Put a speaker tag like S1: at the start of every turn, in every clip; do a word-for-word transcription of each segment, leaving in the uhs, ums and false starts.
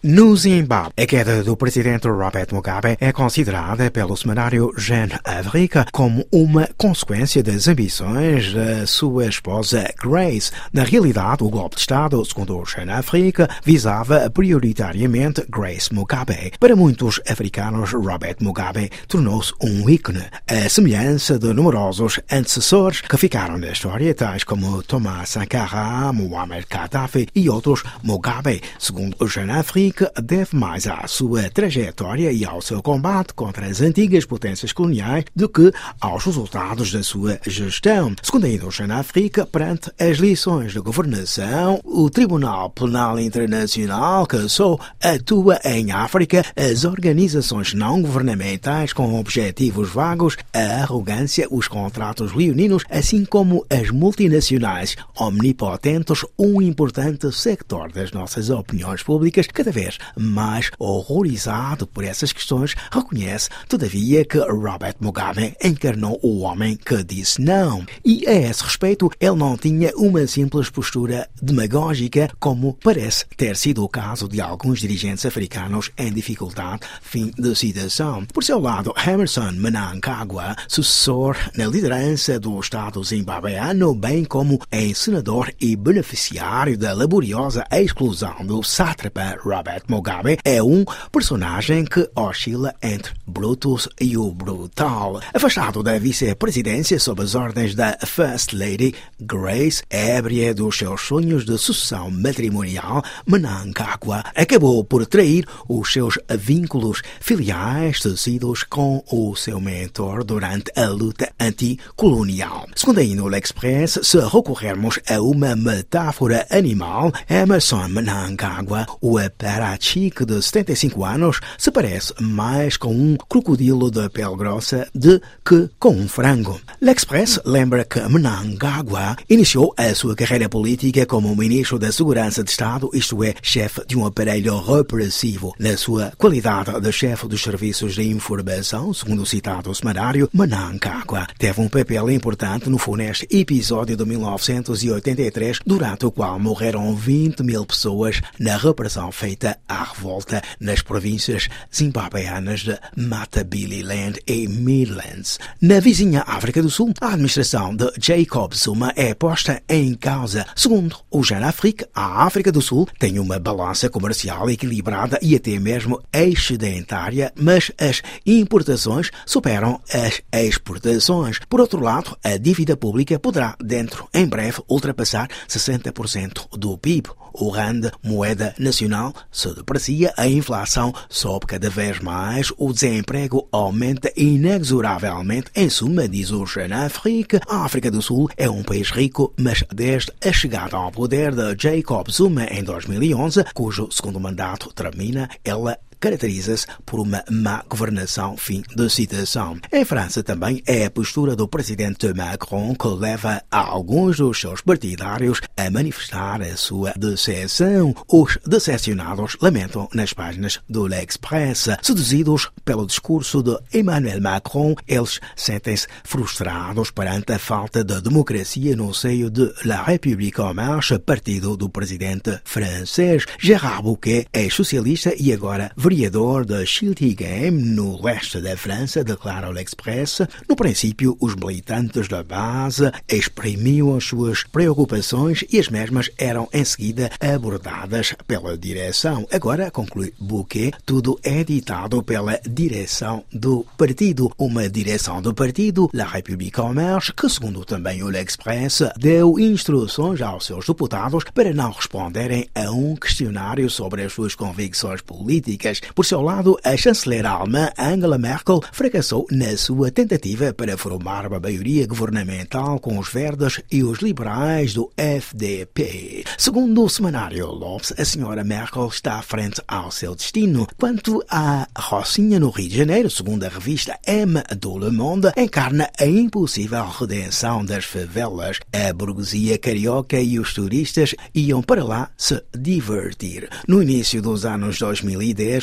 S1: No Zimbábue, a queda do presidente Robert Mugabe é considerada pelo semanário Jeune Afrique como uma consequência das ambições da sua esposa Grace. Na realidade, o golpe de Estado, segundo o Jeune Afrique, visava prioritariamente Grace Mugabe. Para muitos africanos, Robert Mugabe tornou-se um ícone, a semelhança de numerosos antecessores que ficaram na história, tais como Thomas Sankara, Muammar Gaddafi e outros. Mugabe, segundo o Jeune Afrique, deve mais à sua trajetória e ao seu combate contra as antigas potências coloniais do que aos resultados da sua gestão. Segundo ainda o Jeune Afrique, perante as lições de governação, o Tribunal Penal Internacional, que só atua em África, as organizações não governamentais com objetivos vagos, a arrogância, os contratos leoninos, assim como as multinacionais omnipotentes, um importante sector das nossas opiniões públicas, cada vez mais horrorizado por essas questões, reconhece, todavia, que Robert Mugabe encarnou o homem que disse não. E, a esse respeito, ele não tinha uma simples postura demagógica, como parece ter sido o caso de alguns dirigentes africanos em dificuldade. Fim de citação. Por seu lado, Emmerson Mnangagwa, sucessor na liderança do Estado zimbabueano, bem como em senador e beneficiário da laboriosa exclusão do sátrapa Robert Mugabe, é um personagem que oscila entre Brutus e o brutal. Afastado da vice-presidência sob as ordens da First Lady Grace, ébria dos seus sonhos de sucessão matrimonial, Mnangagwa acabou por trair os seus vínculos filiais tecidos com o seu mentor durante a luta anticolonial. Segundo ainda o L'Express, se recorrermos a uma metáfora animal, Emmerson Mnangagwa, o aparachique de setenta e cinco anos, se parece mais com um crocodilo de pele grossa de que com um frango. L'Express lembra que Mnangagwa iniciou a sua carreira política como ministro da Segurança de Estado, isto é, chefe de um aparelho repressivo. Na sua qualidade de chefe dos serviços de informação, segundo o citado semanário, Mnangagwa teve um papel importante no funesto episódio de mil novecentos e oitenta e três, durante o qual morreram vinte mil pessoas na repressão feita à revolta nas províncias zimbabueanas de Matabeleland e Midlands. Na vizinha África do Sul, a administração de Jacob Zuma é posta em causa. Segundo o Jeune Afrique, a África do Sul tem uma balança comercial equilibrada e até mesmo excedentária, mas as importações superam as exportações. Por outro lado, a dívida pública poderá, dentro em breve, ultrapassar sessenta por cento do P I B. O rand, moeda nacional, se deprecia, a inflação sobe cada vez mais, o desemprego aumenta inexoravelmente. Em suma, diz o Jeune Afrique, a África do Sul é um país rico, mas desde a chegada ao poder de Jacob Zuma em dois mil e onze, cujo segundo mandato termina, ela caracteriza-se por uma má governação. Fim de citação. Em França também é a postura do presidente Macron que leva a alguns dos seus partidários a manifestar a sua decepção. Os decepcionados lamentam nas páginas do L'Express. Seduzidos pelo discurso de Emmanuel Macron, eles sentem-se frustrados perante a falta de democracia no seio de La République En Marche, partido do presidente francês. Gérard Bouquet é socialista e agora vereador de Schiltigheim, no leste da França, declara o L'Express. No princípio, os militantes da base exprimiam as suas preocupações e as mesmas eram em seguida abordadas pela direção. Agora, conclui Bouquet, tudo é ditado pela direção do partido. Uma direção do partido, La République En Marche, que, segundo também o L'Express, deu instruções aos seus deputados para não responderem a um questionário sobre as suas convicções políticas. Por seu lado, a chanceler alemã Angela Merkel fracassou na sua tentativa para formar uma maioria governamental com os verdes e os liberais do F D P. Segundo o semanário Lopes, a senhora Merkel está frente ao seu destino. Quanto à Rocinha no Rio de Janeiro, segundo a revista M do Le Monde, encarna a impossível redenção das favelas. A burguesia carioca e os turistas iam para lá se divertir. No início dos anos dois mil e dez,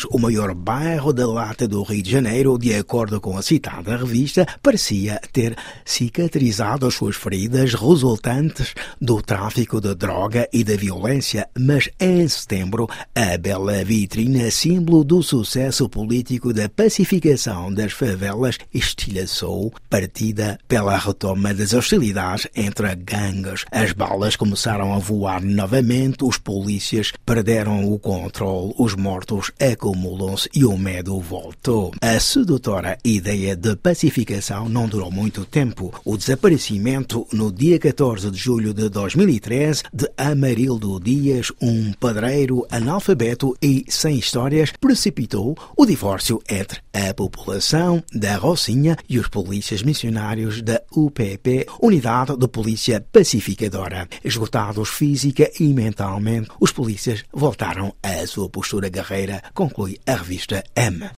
S1: Favelas, o maior bairro da lata do Rio de Janeiro, de acordo com a citada revista, parecia ter cicatrizado as suas feridas resultantes do tráfico de droga e da violência, mas em setembro a bela vitrine, símbolo do sucesso político da pacificação das favelas, estilhaçou, partida pela retoma das hostilidades entre gangues. As balas começaram a voar novamente, os polícias perderam o controle, os mortos acumulam-se e o medo voltou. A sedutora ideia de pacificação não durou muito tempo. O desaparecimento, no dia catorze de julho de dois mil e treze, de Amarildo Dias, um padreiro analfabeto e sem histórias, precipitou o divórcio entre a população da Rocinha e os polícias missionários da U P P, Unidade de Polícia Pacificadora. Esgotados física e mentalmente, os polícias voltaram à sua postura guerreira, conclui a revista M.